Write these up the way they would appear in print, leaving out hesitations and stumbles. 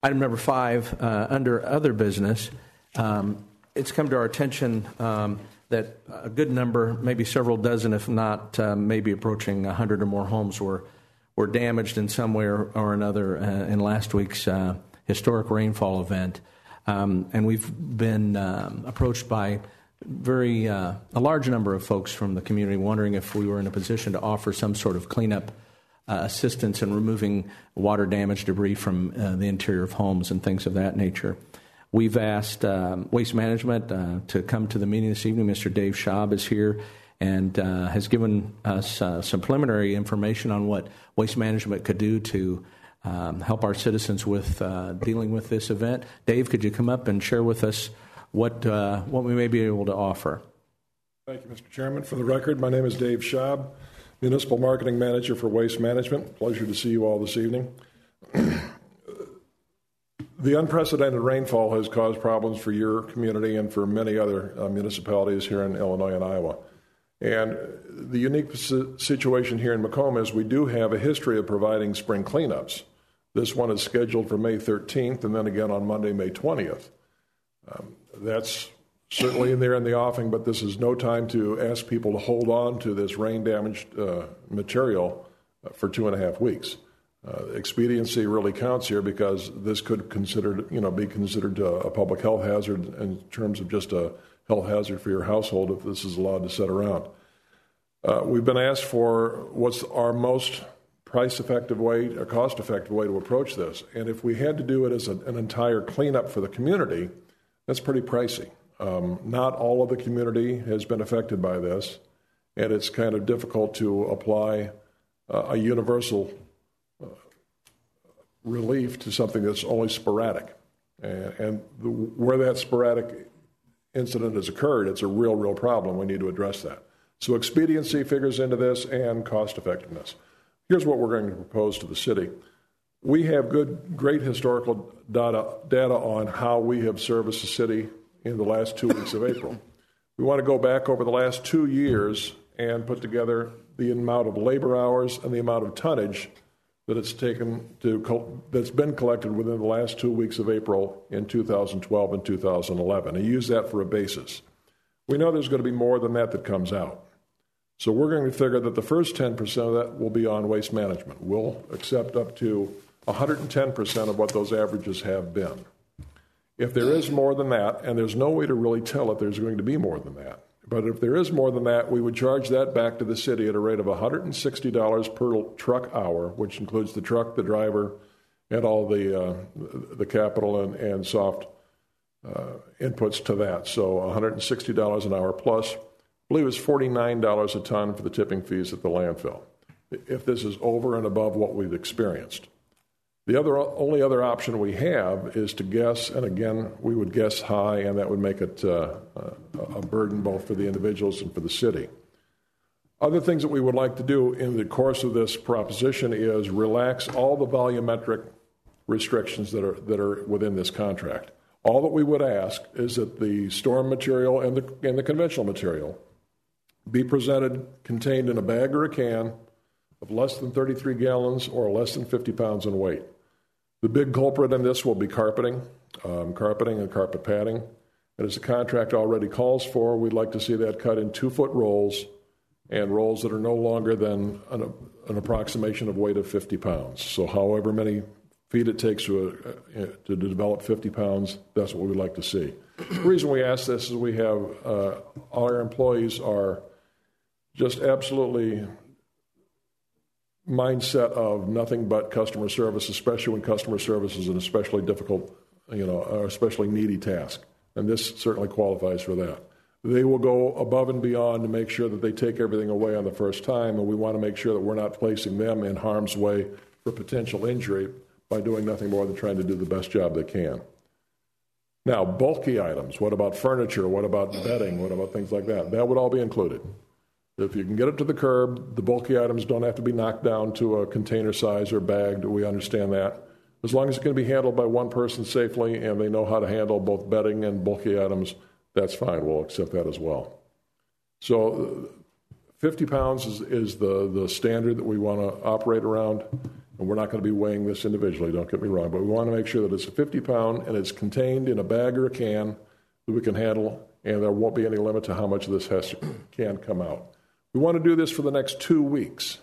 Item number 5, under other business, it's come to our attention that a good number, maybe several dozen, if not maybe approaching 100 or more homes were damaged in some way or another in last week's historic rainfall event. And we've been approached by a large number of folks from the community wondering if we were in a position to offer some sort of cleanup assistance in removing water damage debris from the interior of homes and things of that nature. We've asked Waste Management to come to the meeting this evening. Mr. Dave Schaub is here and has given us some preliminary information on what Waste Management could do to help our citizens with dealing with this event. Dave, could you come up and share with us what we may be able to offer? Thank you, Mr. Chairman. For the record, my name is Dave Schaub, Municipal Marketing Manager for Waste Management. Pleasure to see you all this evening. The unprecedented rainfall has caused problems for your community and for many other municipalities here in Illinois and Iowa. And the unique situation here in Macomb is we do have a history of providing spring cleanups. This one is scheduled for May 13th and then again on Monday, May 20th. That's certainly in there in the offing, but this is no time to ask people to hold on to this rain-damaged material for 2.5 weeks. Expediency really counts here because this could be considered a public health hazard in terms of just a health hazard for your household if this is allowed to sit around. We've been asked for what's our most price-effective way or cost-effective way to approach this. And if we had to do it as an entire cleanup for the community, that's pretty pricey. Not all of the community has been affected by this, and it's kind of difficult to apply a universal relief to something that's only sporadic. Where that sporadic incident has occurred, it's a real problem. We need to address that. So expediency figures into this and cost effectiveness. Here's what we're going to propose to the city. We have great historical data on how we have serviced the city in the last 2 weeks of April. We want to go back over the last 2 years and put together the amount of labor hours and the amount of tonnage that that's been collected within the last 2 weeks of April in 2012 and 2011, and use that for a basis. We know there's going to be more than that comes out. So we're going to figure that the first 10% of that will be on Waste Management. We'll accept up to 110% of what those averages have been. If there is more than that, and there's no way to really tell if there's going to be more than that, but if there is more than that, we would charge that back to the city at a rate of $160 per truck hour, which includes the truck, the driver, and all the capital and soft inputs to that. So $160 an hour plus, I believe it's $49 a ton for the tipping fees at the landfill, if this is over and above what we've experienced. The only other option we have is to guess, and again, we would guess high, and that would make it a burden both for the individuals and for the city. Other things that we would like to do in the course of this proposition is relax all the volumetric restrictions that are within this contract. All that we would ask is that the storm material and the conventional material be contained in a bag or a can of less than 33 gallons or less than 50 pounds in weight. The big culprit in this will be carpeting and carpet padding. And as the contract already calls for, we'd like to see that cut in 2-foot rolls and rolls that are no longer than an approximation of weight of 50 pounds. So however many feet it takes to develop 50 pounds, that's what we would like to see. The reason we ask this is we have our employees are just absolutely mindset of nothing but customer service, especially when customer service is an especially difficult, or especially needy task. And this certainly qualifies for that. They will go above and beyond to make sure that they take everything away on the first time, and we want to make sure that we're not placing them in harm's way for potential injury by doing nothing more than trying to do the best job they can. Now, bulky items, what about furniture? What about bedding? What about things like that? That would all be included. If you can get it to the curb, the bulky items don't have to be knocked down to a container size or bagged. We understand that. As long as it can be handled by one person safely and they know how to handle both bedding and bulky items, that's fine. We'll accept that as well. So 50 pounds is the standard that we want to operate around. and we're not going to be weighing this individually, don't get me wrong, but we want to make sure that it's a 50-pound and it's contained in a bag or a can that we can handle, and there won't be any limit to how much of this can come out. We want to do this for the next 2 weeks.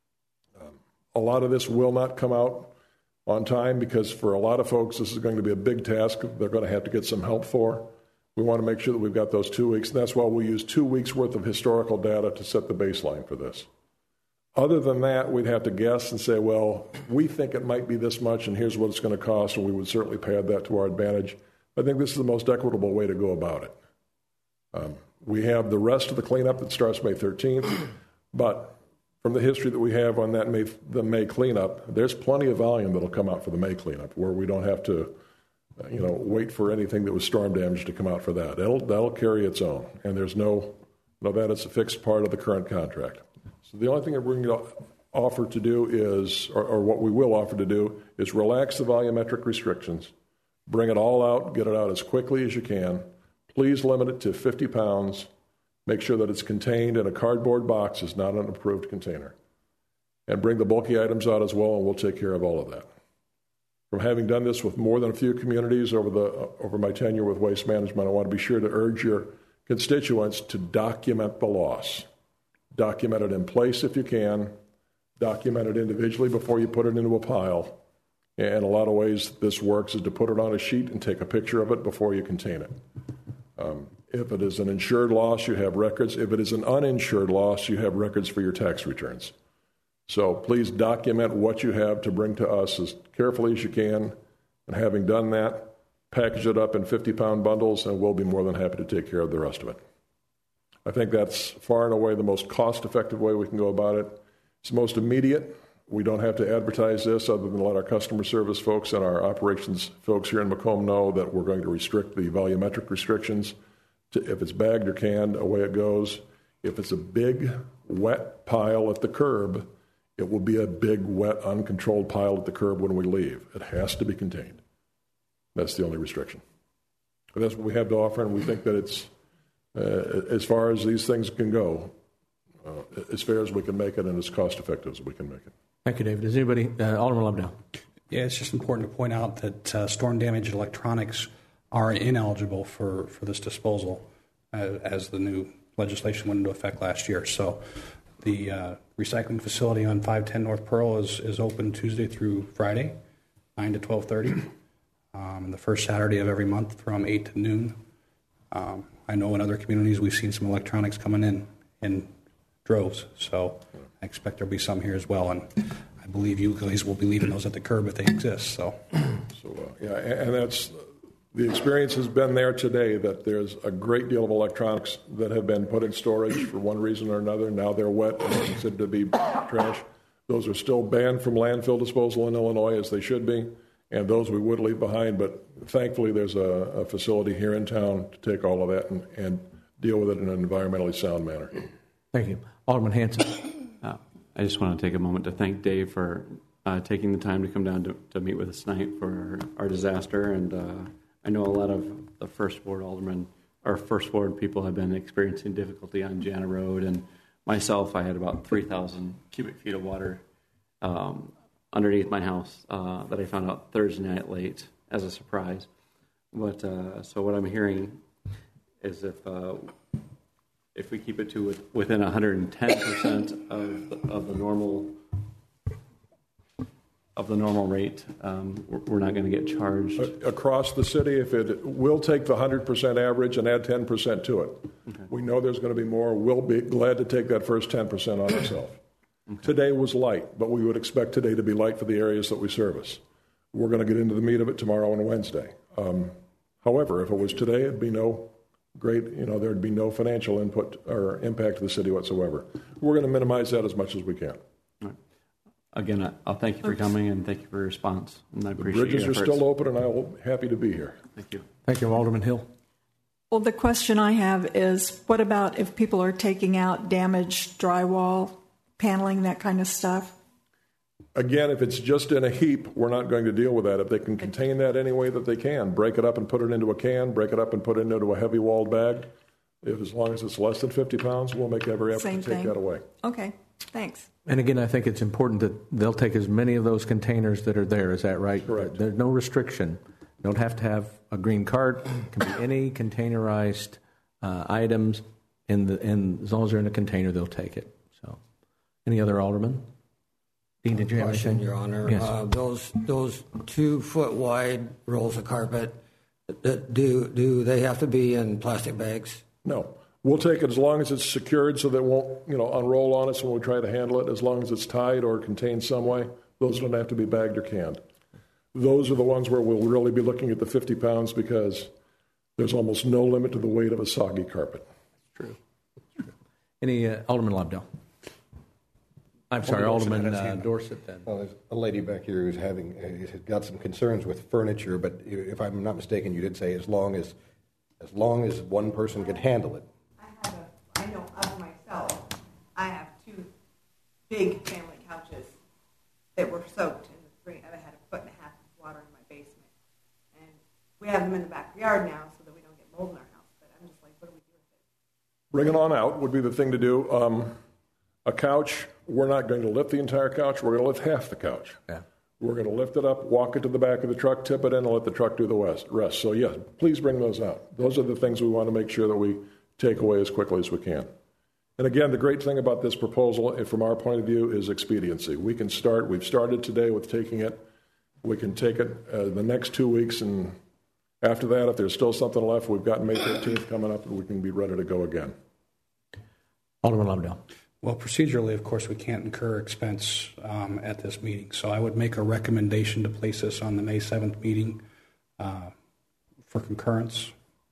A lot of this will not come out on time because for a lot of folks, this is going to be a big task they're going to have to get some help for. We want to make sure that we've got those 2 weeks, and that's why we use 2 weeks' worth of historical data to set the baseline for this. Other than that, we'd have to guess and say, well, we think it might be this much, and here's what it's going to cost, and we would certainly pad that to our advantage. I think this is the most equitable way to go about it. We have the rest of the cleanup that starts May 13th, but from the history that we have on the May cleanup, there's plenty of volume that'll come out for the May cleanup where we don't have to wait for anything that was storm damage to come out for that. That'll carry its own, and there's no that it's a fixed part of the current contract. So the only thing that we're going to offer to do is, or what we will offer to do, is relax the volumetric restrictions, bring it all out, get it out as quickly as you can. Please limit it to 50 pounds. Make sure that it's contained in a cardboard box, is not an approved container. And bring the bulky items out as well, and we'll take care of all of that. From having done this with more than a few communities over my tenure with Waste Management, I want to be sure to urge your constituents to document the loss. Document it in place if you can. Document it individually before you put it into a pile. And a lot of ways this works is to put it on a sheet and take a picture of it before you contain it. If it is an insured loss, you have records. If it is an uninsured loss, you have records for your tax returns. So please document what you have to bring to us as carefully as you can. And having done that, package it up in 50-pound bundles, and we'll be more than happy to take care of the rest of it. I think that's far and away the most cost-effective way we can go about it. It's the most immediate. We don't have to advertise this other than let our customer service folks and our operations folks here in Macomb know that we're going to restrict the volumetric restrictions. If it's bagged or canned, away it goes. If it's a big, wet pile at the curb, it will be a big, wet, uncontrolled pile at the curb when we leave. It has to be contained. That's the only restriction. But that's what we have to offer, and we think that it's, as far as these things can go, as fair as we can make it and as cost-effective as we can make it. Thank you, David. Does anybody, Alderman Lovedale? Yeah, it's just important to point out that storm-damaged electronics are ineligible for this disposal as the new legislation went into effect last year. So the recycling facility on 510 North Pearl is open Tuesday through Friday, 9 to 12:30, the first Saturday of every month from 8 to noon. I know in other communities we've seen some electronics coming in droves, so I expect there'll be some here as well, and I believe you guys will be leaving those at the curb if they exist. So yeah, and that's the experience has been there today that there's a great deal of electronics that have been put in storage for one reason or another. Now they're wet and considered to be trash. Those are still banned from landfill disposal in Illinois, as they should be, and those we would leave behind. But thankfully, there's a facility here in town to take all of that and deal with it in an environmentally sound manner. Thank you. Alderman Hanson. I just want to take a moment to thank Dave for taking the time to come down to meet with us tonight for our disaster. And I know a lot of the First Ward aldermen, or First Ward people, have been experiencing difficulty on Jana Road. And myself, I had about 3,000 cubic feet of water underneath my house that I found out Thursday night late as a surprise. But so what I'm hearing is if we keep it to within 110% of the normal rate, we're not going to get charged. Across the city, if it will take the 100% average and add 10% to it. Okay. We know there's going to be more. We'll be glad to take that first 10% on ourselves. Okay. Today was light, but we would expect today to be light for the areas that we service. We're going to get into the meat of it tomorrow and Wednesday. However, if it was today, it'd be no great, there'd be no financial input or impact to the city whatsoever. We're going to minimize that as much as we can. Again, I'll thank you for coming and thank you for your response. And I appreciate the bridges are still open, and I'm happy to be here. Thank you. Thank you, Alderman Hill. Well, the question I have is, what about if people are taking out damaged drywall, paneling, that kind of stuff? Again, if it's just in a heap, we're not going to deal with that. If they can contain that any way that they can, break it up and put it into a can, break it up and put it into a heavy walled bag. As long as it's less than 50 pounds, we'll make every effort to take that away. Okay. Thanks. And again, I think it's important that they'll take as many of those containers that are there. Is that right? Correct. There's no restriction. You don't have to have a green cart. It can be any containerized items. As long as they're in a container, they'll take it. So, any other aldermen? Dean, did you have Question, anything? Your Honor. Yes. Those 2 foot wide rolls of carpet, do they have to be in plastic bags? No. We'll take it as long as it's secured so that it won't, unroll on us when we try to handle it. As long as it's tied or contained some way, those don't have to be bagged or canned. Those are the ones where we'll really be looking at the 50 pounds because there's almost no limit to the weight of a soggy carpet. True. Any Alderman Lobdell? I'm sorry, Alderman Dorset. Then. Well, there's a lady back here who's has got some concerns with furniture, but if I'm not mistaken, you did say as long as one person can handle it. I know of myself, I have 2 big family couches that were soaked in the spring. I had 1.5 feet of water in my basement. And we have them in the backyard now so that we don't get mold in our house. But I'm just like, what do we do with it? Bring it on out would be the thing to do. A couch, we're not going to lift the entire couch. We're going to lift half the couch. Yeah. We're going to lift it up, walk it to the back of the truck, tip it in, and let the truck do the rest. So, yes, please bring those out. Those are the things we want to make sure that we take away as quickly as we can. And again, the great thing about this proposal, from our point of view, is expediency. We can start. We've started today with taking it. We can take it the next 2 weeks, and after that, if there's still something left, we've got May 15th coming up, and we can be ready to go again. Alderman Lobdell. Well, procedurally, of course, we can't incur expense at this meeting. So I would make a recommendation to place this on the May 7th meeting for concurrence.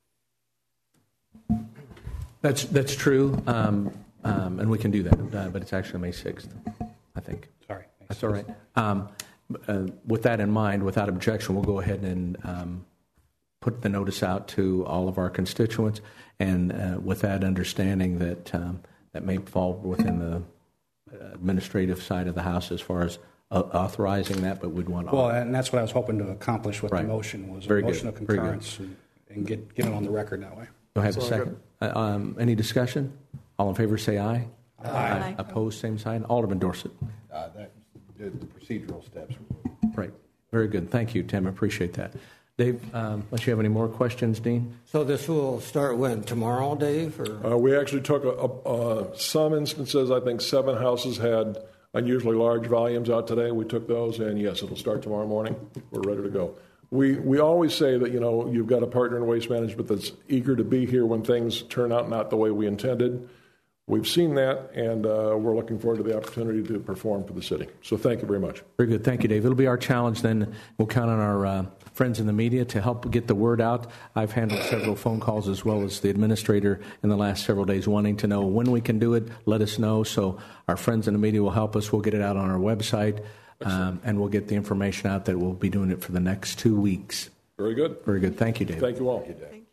That's true, and we can do that, but it's actually May 6th, I think. Sorry. That's all right. With that in mind, without objection, we'll go ahead and put the notice out to all of our constituents, and with that understanding that that may fall within the administrative side of the House as far as authorizing that, but we'd want. Well, and that's what I was hoping to accomplish with the motion was Very a motion good. of concurrence and get it on the record that way. Go ahead a second. Any discussion? All in favor, say aye. Aye. Opposed, same sign. Alderman Dorset. That the procedural steps. Right. Very good. Thank you, Tim. I appreciate that. Dave, unless you have any more questions, Dean? So this will start when? Tomorrow, Dave? Or? We actually took some instances. I think 7 houses had unusually large volumes out today. We took those, and yes, it'll start tomorrow morning. We're ready to go. We always say that, you've got a partner in waste management that's eager to be here when things turn out not the way we intended. We've seen that, and we're looking forward to the opportunity to perform for the city. So thank you very much. Very good. Thank you, Dave. It'll be our challenge then. We'll count on our friends in the media to help get the word out. I've handled several phone calls as well as the administrator in the last several days wanting to know when we can do it. Let us know. So our friends in the media will help us. We'll get it out on our website, and we'll get the information out that we'll be doing it for the next 2 weeks. Very good. Very good. Thank you, Dave. Thank you all. Thank